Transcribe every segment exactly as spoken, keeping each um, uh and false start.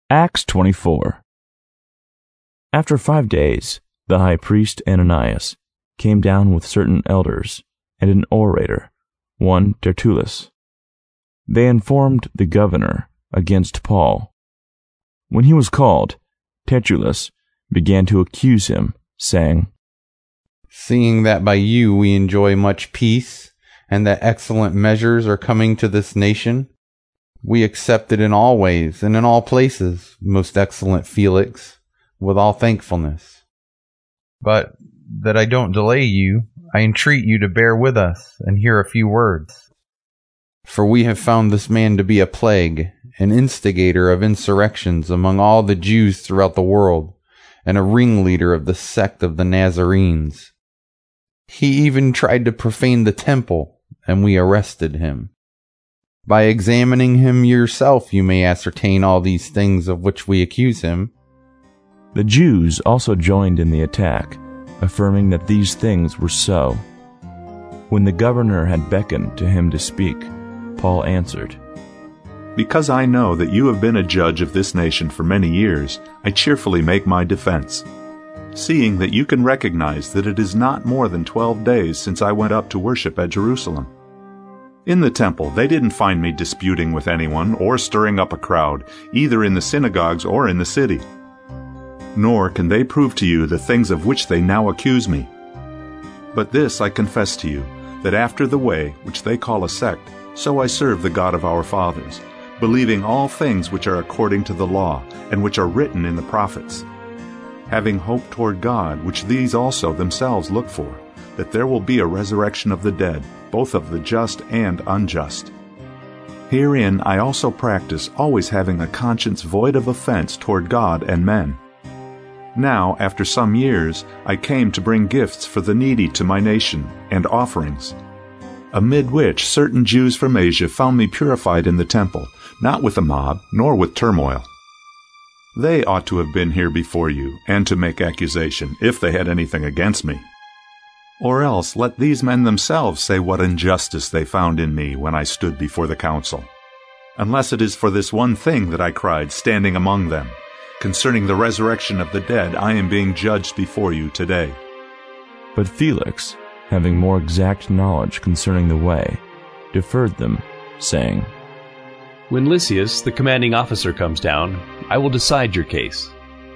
Acts twenty-four. After five days, the high priest Ananias came down with certain elders and an orator, one Tertullus. They informed the governor against Paul. When he was called, Tertullus began to accuse him, saying, "Seeing that by you we enjoy much peace, and that excellent measures are coming to this nation, we accept it in all ways and in all places, most excellent Felix, with all thankfulness. But that I don't delay you, I entreat you to bear with us and hear a few words. For we have found this man to be a plague, an instigator of insurrections among all the Jews throughout the world, and a ringleader of the sect of the Nazarenes. He even tried to profane the temple, and we arrested him. By examining him yourself you may ascertain all these things of which we accuse him." The Jews also joined in the attack, affirming that these things were so. When the governor had beckoned to him to speak, Paul answered, "Because I know that you have been a judge of this nation for many years, I cheerfully make my defense, seeing that you can recognize that it is not more than twelve days since I went up to worship at Jerusalem. In the temple, they didn't find me disputing with anyone or stirring up a crowd, either in the synagogues or in the city. Nor can they prove to you the things of which they now accuse me. But this I confess to you, that after the way which they call a sect, so I serve the God of our fathers, believing all things which are according to the law, and which are written in the prophets, having hope toward God, which these also themselves look for, that there will be a resurrection of the dead, both of the just and unjust. Herein I also practice, always having a conscience void of offense toward God and men. Now, after some years, I came to bring gifts for the needy to my nation, and offerings, amid which certain Jews from Asia found me purified in the temple, not with a mob, nor with turmoil. They ought to have been here before you, and to make accusation, if they had anything against me. Or else let these men themselves say what injustice they found in me when I stood before the council. Unless it is for this one thing that I cried, standing among them, concerning the resurrection of the dead, I am being judged before you today." But Felix, having more exact knowledge concerning the way, deferred them, saying, "When Lysias, the commanding officer, comes down, I will decide your case."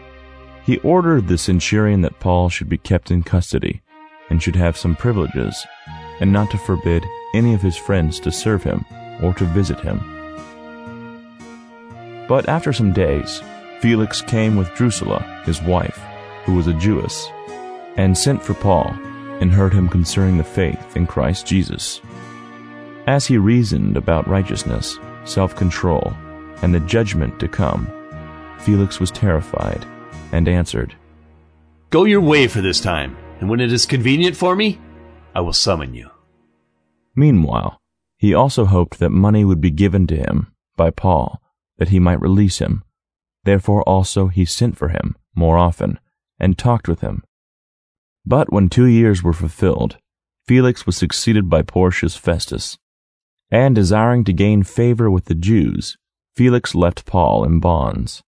He ordered the centurion that Paul should be kept in custody, and should have some privileges, and not to forbid any of his friends to serve him or to visit him. But after some days, Felix came with Drusilla, his wife, who was a Jewess, and sent for Paul, and heard him concerning the faith in Christ Jesus. As he reasoned about righteousness, self-control, and the judgment to come, Felix was terrified, and answered, "Go your way for this time, and when it is convenient for me, I will summon you." Meanwhile, he also hoped that money would be given to him by Paul, that he might release him. Therefore also he sent for him more often, and talked with him. But when two years were fulfilled, Felix was succeeded by Porcius Festus. And desiring to gain favor with the Jews, Felix left Paul in bonds.